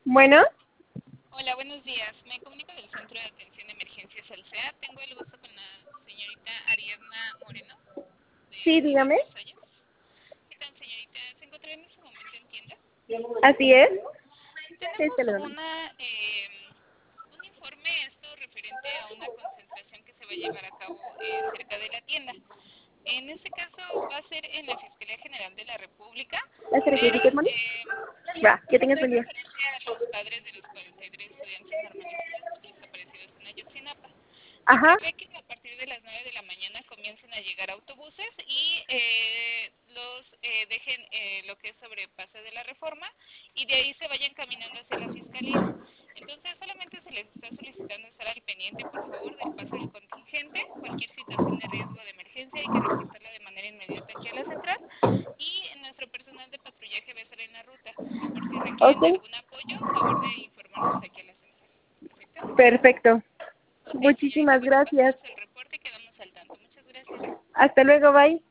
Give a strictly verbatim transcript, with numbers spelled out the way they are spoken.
Bueno, Hola, buenos días. Me comunico del Centro de Atención de Emergencias Alsea. Tengo el gusto con la señorita Ariadna Moreno, sí, de Unidad dígame. Versalles. ¿Qué tal, señorita? ¿Se encuentra en este momento en tienda? Así es. Tenemos Este lo damos. una eh, un informe, esto referente a una concentración que se va a llevar a cabo eh, cerca de la tienda. En este caso va a ser en la Fiscalía General de la República, ¿La pero certificate, hermano? eh, Va, que tengas esto es buen día. referente a los padres de los cuarenta y tres estudiantes normalistas desaparecidos en Ayotzinapa. Se Ajá. prevé que a partir de las nueve de la mañana comiencen a llegar autobuses y eh, los eh, dejen eh, lo que es sobre Paseo de la Reforma y de ahí se vayan caminando hacia la Fiscalía. Entonces solamente se les está solicitando estar al pendiente, por favor, del paso del contingente. Cualquier situación de riesgo de emergencia hay que reportarla de manera inmediata aquí a la central y nuestro personal de patrullaje va a estar en la ruta. Por si requieren de Ok, algún apoyo, favor de informarnos aquí a la central. ¿Perfecto? perfecto. Ok, señorita, Muchísimas bueno, gracias. pasamos el reporte y quedamos al tanto. Muchas gracias. Hasta luego, bye.